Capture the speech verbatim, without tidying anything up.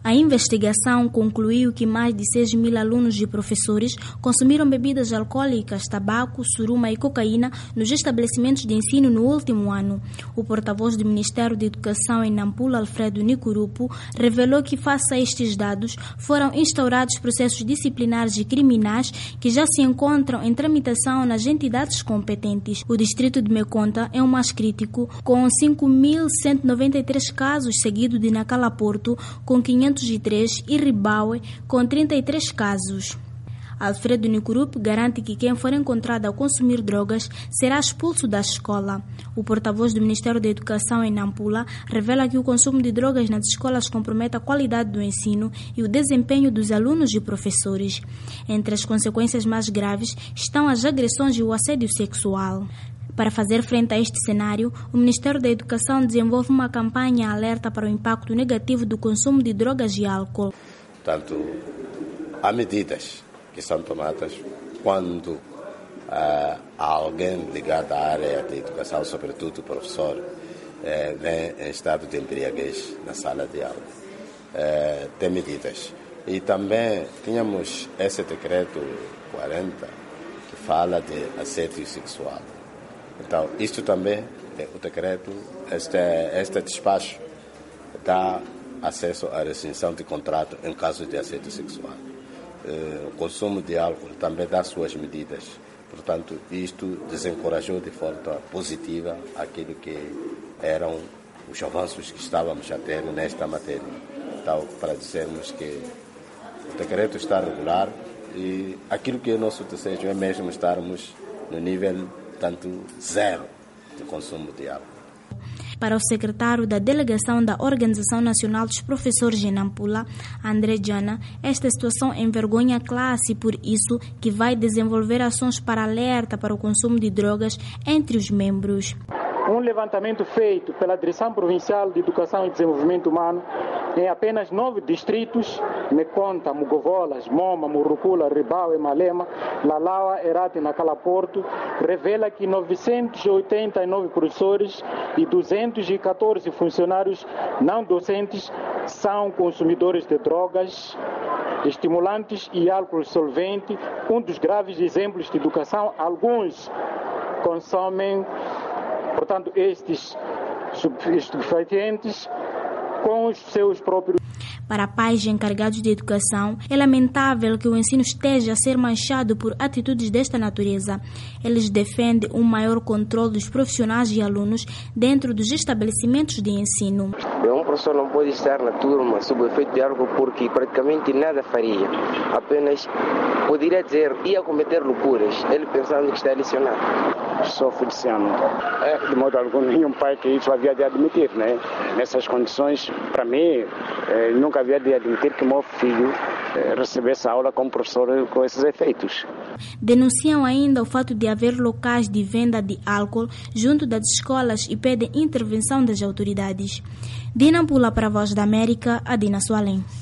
A investigação concluiu que mais de seis mil alunos e professores consumiram bebidas alcoólicas, tabaco, suruma e cocaína nos estabelecimentos de ensino no último ano. O porta-voz do Ministério da Educação em Nampula, Alfredo Nicurupu, revelou que, face a estes dados, foram instaurados processos disciplinares e criminais que já se encontram em tramitação nas entidades competentes. O distrito de Mekonta é o mais crítico, com cinco mil cento e noventa e três casos, seguido de Nacala Porto, com quinhentos e três, e Ribaue, com trinta e três casos. Alfredo Nicurupu garante que quem for encontrado a consumir drogas será expulso da escola. O porta-voz do Ministério da Educação em Nampula revela que o consumo de drogas nas escolas compromete a qualidade do ensino e o desempenho dos alunos e professores. Entre as consequências mais graves estão as agressões e o assédio sexual. Para fazer frente a este cenário, o Ministério da Educação desenvolve uma campanha alerta para o impacto negativo do consumo de drogas e álcool. Portanto, há medidas que são tomadas quando uh, há alguém ligado à área de educação, sobretudo o professor, uh, vem em estado de embriaguez na sala de aula. Uh, tem medidas. E também tínhamos esse decreto quarenta que fala de assédio sexual. Então, isto também, o decreto, este, este despacho dá acesso à rescisão de contrato em caso de assédio sexual. O consumo de álcool também dá suas medidas. Portanto, isto desencorajou de forma positiva aquilo que eram os avanços que estávamos a ter nesta matéria. Então, para dizermos que o decreto está regular e aquilo que é nosso desejo é mesmo estarmos no nível tanto zero de consumo de álcool. Para o secretário da Delegação da Organização Nacional dos Professores de Nampula, André Jana, esta situação envergonha a classe e por isso que vai desenvolver ações para alerta para o consumo de drogas entre os membros. Um levantamento feito pela Direção Provincial de Educação e Desenvolvimento Humano em apenas nove distritos, Mekonta, Mugovolas, Moma, Murupula, Ribaue, Malema, Lalaua, Herate e Nacala Porto, revela que novecentos e oitenta e nove professores e duzentos e catorze funcionários não docentes são consumidores de drogas, estimulantes e álcool solvente. Um dos graves exemplos de educação, alguns consomem, portanto, estes estupefacientes com os seus próprios. Para pais encarregados de educação, é lamentável que o ensino esteja a ser manchado por atitudes desta natureza. Eles defendem um maior controle dos profissionais e alunos dentro dos estabelecimentos de ensino. Um professor não pode estar na turma sob o efeito de álcool porque praticamente nada faria. Apenas poderia dizer, ia cometer loucuras, ele pensando que está a lecionar. Sofre de ano. É, de modo algum, nenhum pai que isso havia de admitir, né? Nessas condições, para mim, é, nunca havia de admitir que meu filho é, recebesse aula como professor com esses efeitos. Denunciam ainda o fato de haver locais de venda de álcool junto das escolas e pedem intervenção das autoridades. De Nampula para a Voz da América, Adina Sualem.